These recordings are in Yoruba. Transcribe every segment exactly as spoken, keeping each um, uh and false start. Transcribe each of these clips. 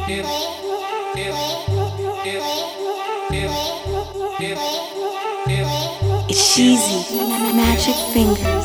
It's Sheezy, Magic Fingers.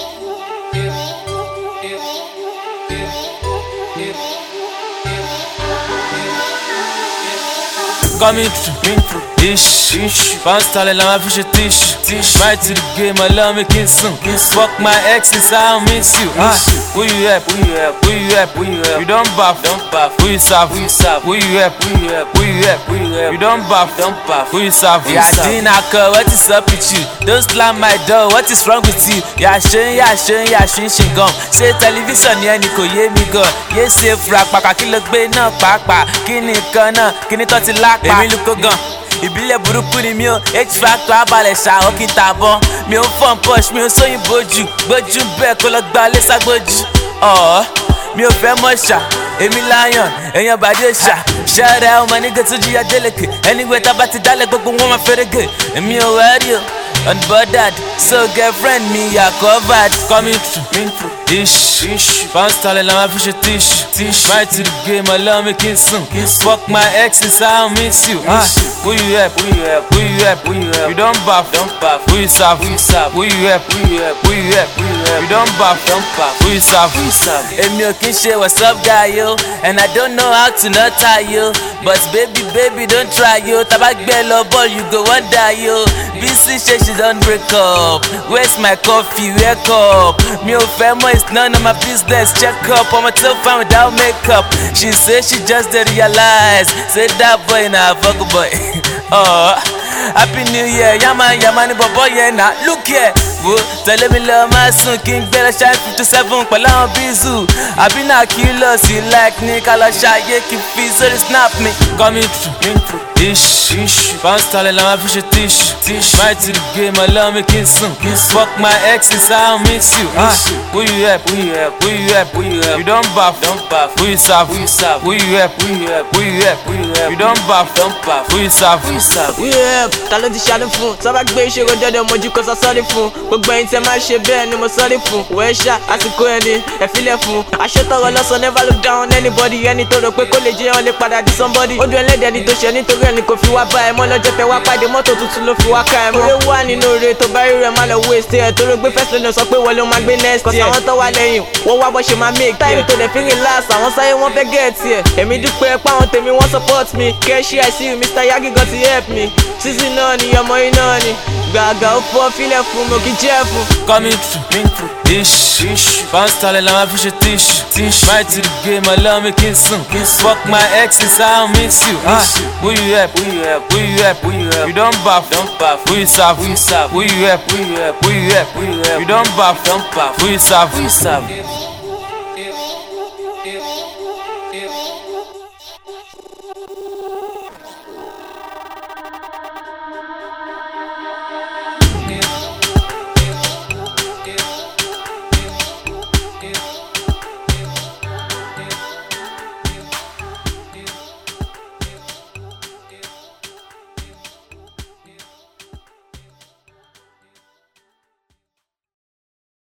Coming through, ish, ish. Bounce tall, la ma fiche tish, tish. Right to the game, I love me kissing. Fuck my exes, I don't miss you. Ah, who you help? Who you help? Who you help? Who you help? You don't buff, don't buff. Who you serve? Who you serve? Who you help? Who you help? Who you help? Who you help? You don't buff, don't buff. Who you serve? Who you serve? Yeah, Dinaka, what is up with you? Don't slam my door, what is wrong with you? Yeah, shin, yeah, shin, yeah, shin, shin, gum. Say television, yeah, Nico, yeah, me go. Yeah, say frack, paka, kilo, gbe, no, paka. Kini, kana, kini, toti, lak, Èmi lukó gan, ìbílẹ̀ burúkú ni mi ò X-Factor abalẹ̀ ṣàwọ́ kí n tàbọn. Mi ò fọ́n push, mi ò sóyìnbó jù. Gbójú bẹ́ẹ̀ kó lọ gba lé ságbójú. Ọ̀ọ́ mi ò fẹ́ mọ̀ ṣá, èmi láyàn, èèyàn bàdé ṣá. Ṣẹ́rẹ́ ọmọ nígbà tó jíya délẹ̀kẹ̀. Anyway tá bá ti dálẹ̀ gbogbo wọn máa fẹ́rẹ̀gẹ̀. Èmi ò wẹ́rí o, unbothered, so girlfriend mi yà covered. Coming through, ish, ish. Bounce tall, la ma fiche tish, tish. Right to the game, I love me kissing. Fuck my exes, I don't miss you. Ah, who you help? Who you help? Who you help? Who you help? You don't buff, don't buff. Who you serve? Who you serve? Who you help? Who you help? Who you help? Who you help? You don't buff, don't buff. Who you serve? Who you serve? Èmi ò kí n ṣe what's up guy yo, and I don't know how to not tie you. But baby, baby, don't try yo. Tabak bello ball, you go wonder yo. B C say she don't break up. Where's my coffee? Wake up. Me ò fẹ́ mọ̀, it's none of my business. Check up, I'm a tough fan without makeup. She say she just didn't realize. Say that boy na fuck boy. Oh, happy new year, yaman yaman bobo yeah na. Look here, wo tẹ̀lé mi lọ máa sùn kí n gbé lọ ṣáà fifty seven pẹ̀lú àwọn bízù. Àbí náà kí lọ sí like ní ká lọ ṣàyè kí n fi sórí snap mi. Coming through, ish, ish. Bounce tall, la ma fiche tish, tish. Right to the game, I love me kissing. Fuck my exes, I don't miss you. Ah, who you help? Who you help? Who you help? Who you help? You don't buff, don't buff. Who you serve? Who you serve? Who you help? Who you help? Who you help? Who you help? You don't buff, don't buff. Who you serve? Who you serve? Who you help? Ta ló ti ṣàánú fún? Sábà gbé ìṣòro jọjọ mojú kó sọ sọ́ọ́rí fún. Gbogbo ẹ̀yin tẹ́ máa ṣe bẹ́ẹ̀ ni mo sọ́ọ́rí fún. Wẹ́ẹ́ ṣá, àsìkò ẹni, ẹ̀fílẹ̀ fún. Aṣọ tọrọ lọ́sọ̀ never look down on anybody. Ẹni tó rò pé kó lè jẹ́ ọ́n lè padà di somebody. Ó dún ẹlẹ́dẹ̀ẹ́ ni tó ṣe nítorí ẹni kò fi wá bá ẹ mọ́ lọ́jọ́ tẹ wá pàdé mọ́tò tuntun ló fi wá ká ẹ mọ́. Oore wà nínú oore tó bá rí rẹ̀ má lọ waste ẹ̀. Tó ló gbé first lane sọ pé wọ́n ló máa gbé next year. Cause àwọn tó wà lẹ́yìn wọ́n wá bọ́ ṣe máa make time tó dẹ̀ fi relax. Àwọn sáyé wọ́n fẹ́ get ẹ̀. Èmi dúpẹ́ páwọn tèmi wọ́n support me. Kẹ́ṣí I see you Mister Yagi got to help me. Season náà ni ọmọ yín náà ni. Gbàgà ó fọ́ fílẹ̀ fún mi ò kí jẹ́ fún. Coming through, ish, ish. Bounce tall, la ma fiche tish, tish. Right to the game, I love me kissing. Fuck my exes, I don't miss you. Ah, who you help? Who you help? Who you help? Who you help? You don't buff, don't buff. Who you serve? Who you serve? Who you help? Who you help? Who you help? Who you help? You don't buff, don't buff. Who you serve? Who you serve?